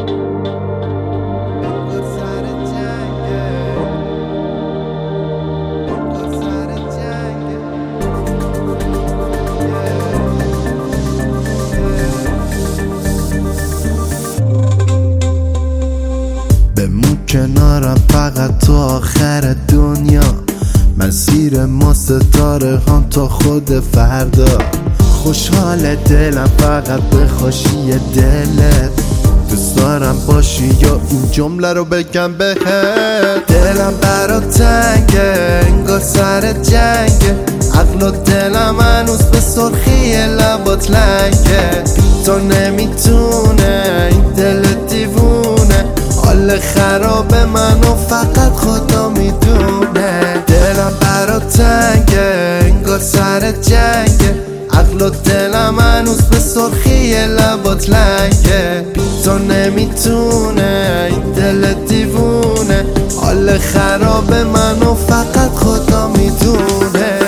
بمون کنارم فقط تو آخر دنیا، مسیر ما ستاره هم تا خود فردا. خوشحال دلم فقط به خوشی دلت، دوست دارم باشی یا این جمله رو بگم بهت. دلم برا تنگه انگار سر جنگه، عقل و دلم هنوز به سرخی لبات لنگه. تو نمیتونه این دل دیوونه، حال خراب منو فقط خدا میدونه. دلم برا تنگه انگار سر جنگه، عقل و دلم هنوز به سرخی لبات لنگه. تو نمیتونه این دل دیوونه، حال خراب منو فقط خدا میدونه.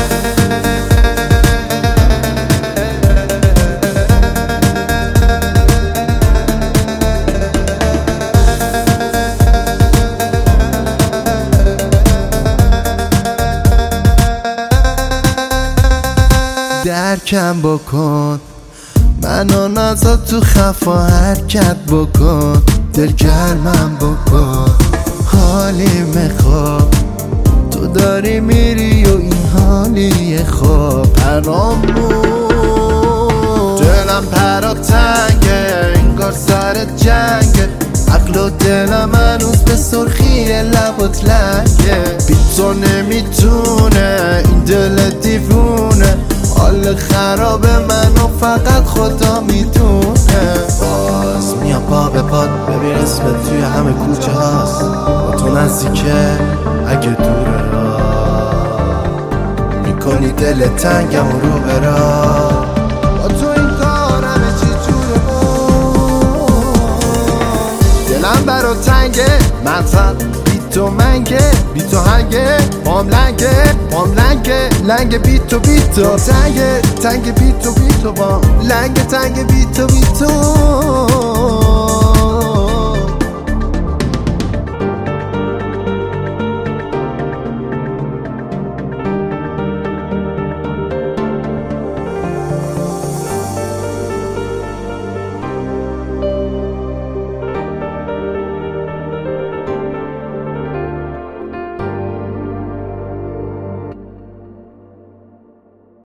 درکم بکن منو نذار تو خفا، حرکت بکن دل گرمم بکن. حالی میخواب تو داری میری و این حالی خواب پرام بود. دلم پرا تنگه انگار سر جنگه، عقل و دلم هنوز به سرخی لبات لنگه. بی تو نمیتونه این دل دیوونه، حال خراب منو فقط خدا میدونه. باز میام پا به پاد ببین اسمت توی همه کوچه هاست، با تو نزدیکه اگه دوره را میکنی دل تنگم و رو برا. با تو این کار همه چی جوره دلم برا تنگه منزد بی تو منگه، بی تو هنگه بام لنگه لنگ بی تو تنگه بی تو بام لنگ بی تو